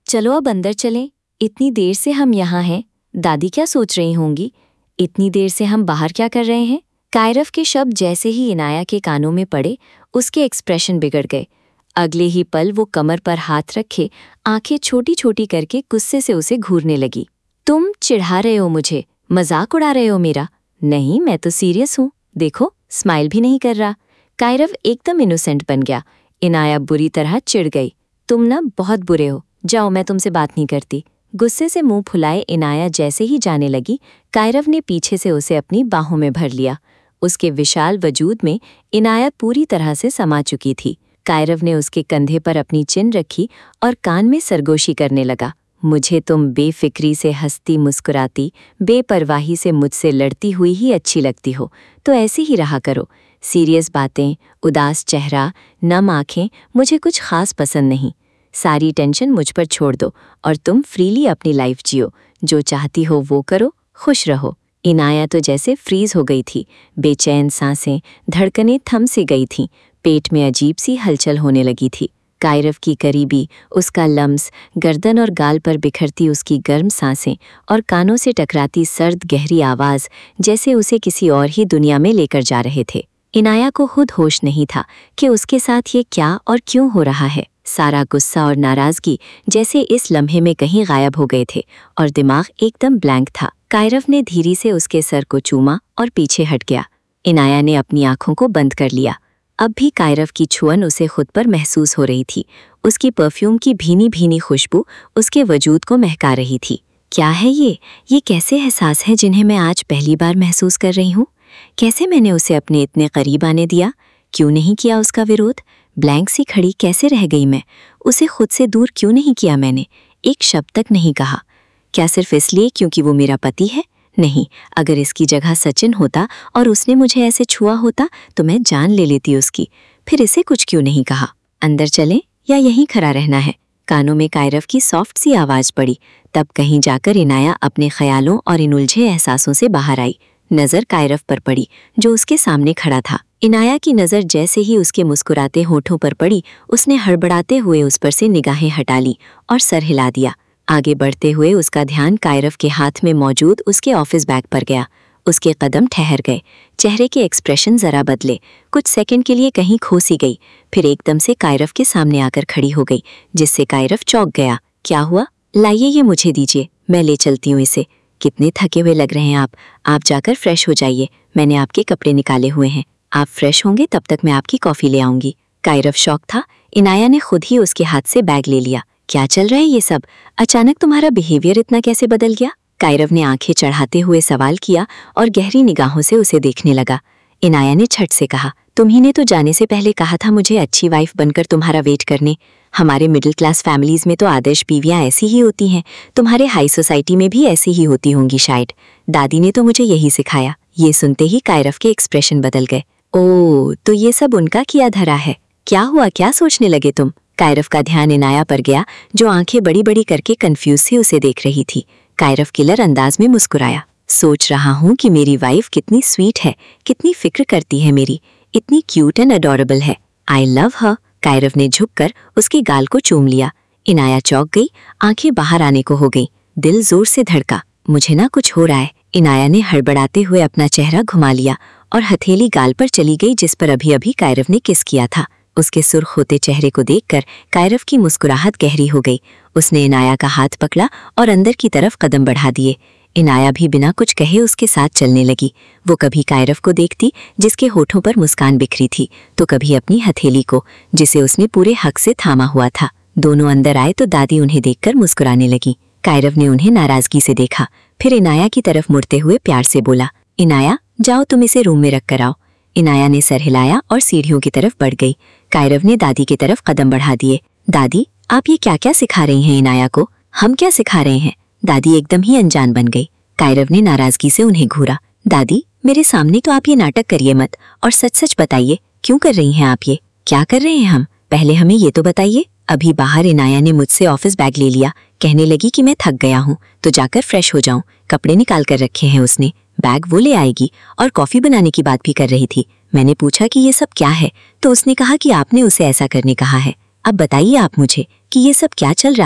चलो अब अंदर चलें। इतनी देर से हम यहाँ हैं, दादी क्या सोच रही होंगी? इतनी देर से हम बाहर क्या कर रहे हैं? कायरव के शब्द जैसे ही इनाया के कानों में पड़े, उसके एक्सप्रेशन बिगड़ गए। अगले ही पल वो कमर पर हाथ रखे, आंखें छोटी छोटी करके गुस्से से उसे घूरने लगी। तुम चिढ़ा रहे हो मुझे, मजाक उड़ा रहे हो मेरा? नहीं, मैं तो सीरियस हूँ। देखो, स्माइल भी नहीं कर रहा। कायरव एकदम इनोसेंट बन गया। इनाया बुरी तरह चिढ़ गई। तुम ना बहुत बुरे हो, जाओ, मैं तुमसे बात नहीं करती। गुस्से से मुंह फुलाए इनाया जैसे ही जाने लगी, कायरव ने पीछे से उसे अपनी बाहों में भर लिया। उसके विशाल वजूद में इनाया पूरी तरह से समा चुकी थी। कायरव ने उसके कंधे पर अपनी चिन रखी और कान में सरगोशी करने लगा। मुझे तुम बेफिक्री से हंसती मुस्कुराती, बेपरवाही से मुझसे लड़ती हुई ही अच्छी लगती हो, तो ऐसे ही रहा करो। सीरियस बातें, उदास चेहरा, नम आंखें मुझे कुछ खास पसंद नहीं। सारी टेंशन मुझ पर छोड़ दो और तुम फ्रीली अपनी लाइफ जियो। जो चाहती हो वो करो, खुश रहो। इनाया तो जैसे फ्रीज हो गई थी। बेचैन सांसें, धड़कनें थम सी गई थीं। पेट में अजीब सी हलचल होने लगी थी। कायरव की करीबी, उसका लम्स, गर्दन और गाल पर बिखरती उसकी गर्म सांसें और कानों से टकराती सर्द गहरी आवाज़ जैसे उसे किसी और ही दुनिया में लेकर जा रहे थे। इनाया को खुद होश नहीं था कि उसके साथ ये क्या और क्यों हो रहा है। सारा गुस्सा और नाराज़गी जैसे इस लम्हे में कहीं गायब हो गए थे और दिमाग एकदम ब्लैंक था। कायरव ने धीरे से उसके सर को चूमा और पीछे हट गया। इनाया ने अपनी आंखों को बंद कर लिया। अब भी कायरव की छुअन उसे खुद पर महसूस हो रही थी। उसकी परफ्यूम की भीनी भीनी खुशबू उसके वजूद को महका रही थी। क्या है ये कैसे एहसास है जिन्हें मैं आज पहली बार महसूस कर रही हूँ? कैसे मैंने उसे अपने इतने करीब आने दिया? क्यों नहीं किया उसका विरोध? ब्लैंक सी खड़ी कैसे रह गई मैं? उसे खुद से दूर क्यों नहीं किया मैंने? एक शब्द तक नहीं कहा। क्या सिर्फ इसलिए क्योंकि वो मेरा पति है? नहीं, अगर इसकी जगह सचिन होता और उसने मुझे ऐसे छुआ होता तो मैं जान ले लेती उसकी। फिर इसे कुछ क्यों नहीं कहा? अंदर चलें या यहीं खड़ा रहना है? कानों में कायरव की सॉफ्ट सी आवाज पड़ी। तब कहीं जाकर इनाया अपने ख्यालों और इन उलझे एहसासों से बाहर आई। नजर कायरव पर पड़ी जो उसके सामने खड़ा था। इनाया की नजर जैसे ही उसके मुस्कुराते होठों पर पड़ी, उसने हड़बड़ाते हुए उस पर से निगाहें हटा ली और सर हिला दिया। आगे बढ़ते हुए उसका ध्यान कायरव के हाथ में मौजूद उसके ऑफिस बैग पर गया। उसके कदम ठहर गए। चेहरे के एक्सप्रेशन जरा बदले। कुछ सेकंड के लिए कहीं खो सी गई, फिर एकदम से कायरव के सामने आकर खड़ी हो गई, जिससे कायरव चौंक गया। क्या हुआ? लाइए, ये मुझे दीजिए, मैं ले चलती हूँ इसे। कितने थके हुए लग रहे हैं आप जाकर फ्रेश हो जाइए। मैंने आपके कपड़े निकाले हुए हैं। आप फ्रेश होंगे तब तक मैं आपकी कॉफी ले आऊंगी। कायरव शौक था। इनाया ने खुद ही उसके हाथ से बैग ले लिया। क्या चल रहा है ये सब? अचानक तुम्हारा बिहेवियर इतना कैसे बदल गया? कायरव ने आंखें चढ़ाते हुए सवाल किया और गहरी निगाहों से उसे देखने लगा। इनाया ने झट से कहा, तुम्ही ने तो जाने से पहले कहा था मुझे अच्छी वाइफ बनकर तुम्हारा वेट करने। हमारे मिडिल क्लास फैमिलीज में तो आदर्श बीवियां ऐसी ही होती हैं। तुम्हारे हाई सोसाइटी में भी ऐसी ही होती होंगी शायद। दादी ने तो मुझे यही सिखाया। ये सुनते ही कायरव के एक्सप्रेशन बदल गए। ओह, तो ये सब उनका किया धरा है। क्या हुआ, क्या सोचने लगे तुम? कायरव का ध्यान इनाया पर गया, जो आंखें बड़ी बड़ी करके कंफ्यूज से उसे देख रही थी। कायरव किलर अंदाज में मुस्कुराया। सोच रहा हूँ कि मेरी वाइफ कितनी स्वीट है, कितनी फिक्र करती है मेरी, इतनी क्यूट एंड अडोरेबल है। आई लव हर। कायरव ने झुककर उसके गाल को चूम लिया। इनाया चौंक गई, आंखें बाहर आने को हो गई। दिल जोर से धड़का। मुझे ना कुछ हो रहा है। इनाया ने हड़बड़ाते हुए अपना चेहरा घुमा लिया और हथेली गाल पर चली गई जिस पर अभी अभी कायरव ने किस किया था। उसके सुर्ख होते चेहरे को देखकर कायरव की मुस्कुराहट गहरी हो गई। उसने इनाया का हाथ पकड़ा और अंदर की तरफ कदम बढ़ा दिए। इनाया भी बिना कुछ कहे उसके साथ चलने लगी। वो कभी कायरव को देखती जिसके होठों पर मुस्कान बिखरी थी, तो कभी अपनी हथेली को जिसे उसने पूरे हक से थामा हुआ था। दोनों अंदर आए तो दादी उन्हें देखकर मुस्कुराने लगी। कायरव ने उन्हें नाराजगी से देखा, फिर इनाया की तरफ मुड़ते हुए प्यार से बोला, इनाया जाओ, तुम इसे रूम में रख कर आओ। इनाया ने सर हिलाया और सीढ़ियों की तरफ बढ़ गई। कायरव ने दादी की तरफ कदम बढ़ा दिए। दादी, आप ये क्या क्या सिखा रही हैं इनाया को? हम क्या सिखा रहे हैं? दादी एकदम ही अनजान बन गई। कायरव ने नाराजगी से उन्हें घूरा। दादी, मेरे सामने तो आप ये नाटक करिए मत और सच सच बताइए, क्यों कर रही हैं आप ये? क्या कर रहे हैं हम? पहले हमें ये तो बताइए। अभी बाहर इनाया ने मुझसे ऑफिस बैग ले लिया। कहने लगी कि मैं थक गया हूँ तो जाकर फ्रेश हो जाऊं। कपड़े निकाल कर रखे हैं उसने। बैग वो ले आएगी और कॉफी बनाने की बात भी कर रही थी। मैंने पूछा कि ये सब क्या है, तो उसने कहा कि आपने उसे ऐसा करने कहा है। अब बताइए आप मुझे कि ये सब क्या चल रहा है।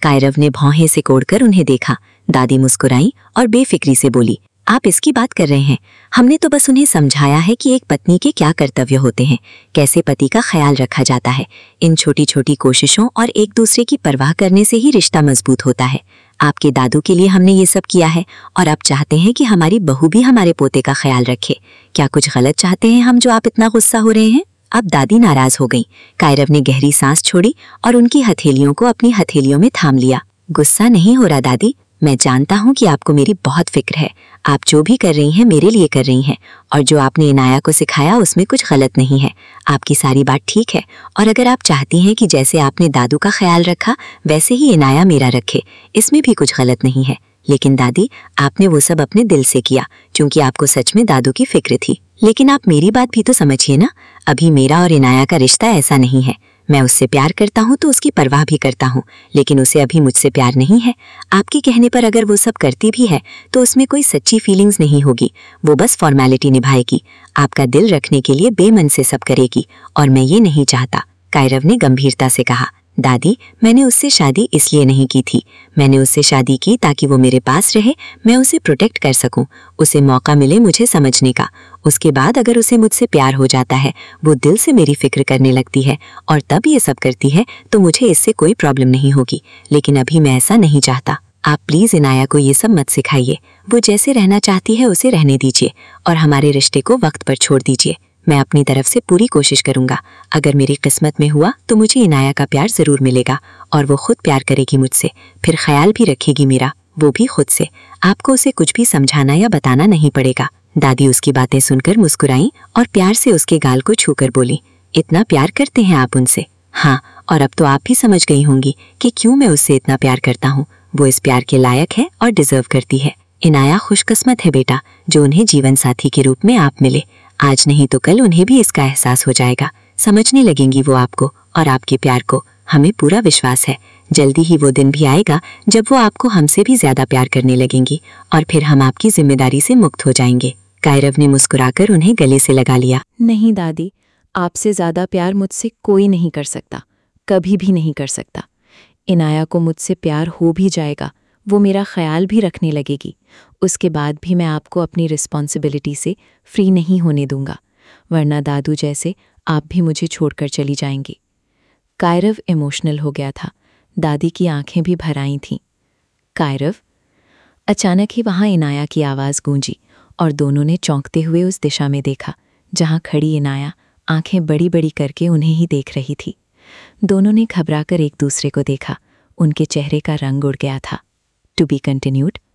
कायरव ने भौहें से कोड़कर उन्हें देखा। दादी मुस्कुराई और बेफिक्री से बोली, आप इसकी बात कर रहे हैं? हमने तो बस उन्हें समझाया है कि एक पत्नी के क्या कर्तव्य होते हैं, कैसे पति का ख्याल रखा जाता है। इन छोटी छोटी कोशिशों और एक दूसरे की परवाह करने से ही रिश्ता मजबूत होता है। आपके दादू के लिए हमने ये सब किया है और आप चाहते हैं कि हमारी बहू भी हमारे पोते का ख्याल रखे। क्या कुछ गलत चाहते हैं हम जो आप इतना गुस्सा हो रहे हैं? अब दादी नाराज हो गईं। कायरव ने गहरी सांस छोड़ी और उनकी हथेलियों को अपनी हथेलियों में थाम लिया। गुस्सा नहीं हो रहा दादी, मैं जानता हूँ कि आपको मेरी बहुत फिक्र है। आप जो भी कर रही हैं मेरे लिए कर रही हैं, और जो आपने इनाया को सिखाया उसमें कुछ गलत नहीं है। आपकी सारी बात ठीक है, और अगर आप चाहती हैं कि जैसे आपने दादू का ख्याल रखा वैसे ही इनाया मेरा रखे, इसमें भी कुछ गलत नहीं है। लेकिन दादी, आपने वो सब अपने दिल से किया क्योंकि आपको सच में दादू की फिक्र थी। लेकिन आप मेरी बात भी तो समझिए ना, अभी मेरा और इनाया का रिश्ता ऐसा नहीं है। मैं उससे प्यार करता हूँ तो उसकी परवाह भी करता हूँ, लेकिन उसे अभी मुझसे प्यार नहीं है। आपके कहने पर अगर वो सब करती भी है तो उसमें कोई सच्ची फीलिंग्स नहीं होगी, वो बस फॉर्मेलिटी निभाएगी। आपका दिल रखने के लिए बेमन से सब करेगी, और मैं ये नहीं चाहता। कायरव ने गंभीरता से कहा, दादी, मैंने उससे शादी इसलिए नहीं की थी। मैंने उससे शादी की ताकि वो मेरे पास रहे, मैं उसे प्रोटेक्ट कर सकूं, उसे मौका मिले मुझे समझने का। उसके बाद अगर उसे मुझसे प्यार हो जाता है, वो दिल से मेरी फिक्र करने लगती है और तब ये सब करती है, तो मुझे इससे कोई प्रॉब्लम नहीं होगी। लेकिन अभी मैं ऐसा नहीं चाहता। आप प्लीज इनाया को ये सब मत सिखाइए। वो जैसे रहना चाहती है उसे रहने दीजिए और हमारे रिश्ते को वक्त पर छोड़ दीजिए। मैं अपनी तरफ से पूरी कोशिश करूंगा। अगर मेरी किस्मत में हुआ तो मुझे इनाया का प्यार जरूर मिलेगा, और वो खुद प्यार करेगी मुझसे, फिर ख्याल भी रखेगी मेरा, वो भी खुद से। आपको उसे कुछ भी समझाना या बताना नहीं पड़ेगा। दादी उसकी बातें सुनकर मुस्कुराई और प्यार से उसके गाल को छूकर बोली, इतना प्यार करते हैं आप उनसे? हाँ, और अब तो आप भी समझ गई होंगी कि क्यों मैं उससे इतना प्यार करता हूँ। वो इस प्यार के लायक है और डिजर्व करती है। इनाया खुशकिस्मत है बेटा, जो उन्हें जीवन साथी के रूप में आप मिले। आज नहीं तो कल उन्हें भी इसका एहसास हो जाएगा। समझने लगेंगी वो आपको और आपके प्यार को। हमें पूरा विश्वास है जल्दी ही वो दिन भी आएगा जब वो आपको हमसे भी ज्यादा प्यार करने लगेंगी, और फिर हम आपकी जिम्मेदारी से मुक्त हो जाएंगे। कायरव ने मुस्कुराकर उन्हें गले से लगा लिया। नहीं दादी, आपसे ज्यादा प्यार मुझसे कोई नहीं कर सकता, कभी भी नहीं कर सकता। इनाया को मुझसे प्यार हो भी जाएगा, वो मेरा ख्याल भी रखने लगेगी, उसके बाद भी मैं आपको अपनी रिस्पॉन्सिबिलिटी से फ्री नहीं होने दूंगा, वरना दादू जैसे आप भी मुझे छोड़कर चली जाएंगी। कायरव इमोशनल हो गया था। दादी की आंखें भी भर आई थीं। कायरव। अचानक ही वहां इनाया की आवाज़ गूंजी और दोनों ने चौंकते हुए उस दिशा में देखा जहां खड़ी इनाया आंखें बड़ी बड़ी करके उन्हें ही देख रही थी। दोनों ने घबराकर एक दूसरे को देखा। उनके चेहरे का रंग उड़ गया था। To be continued.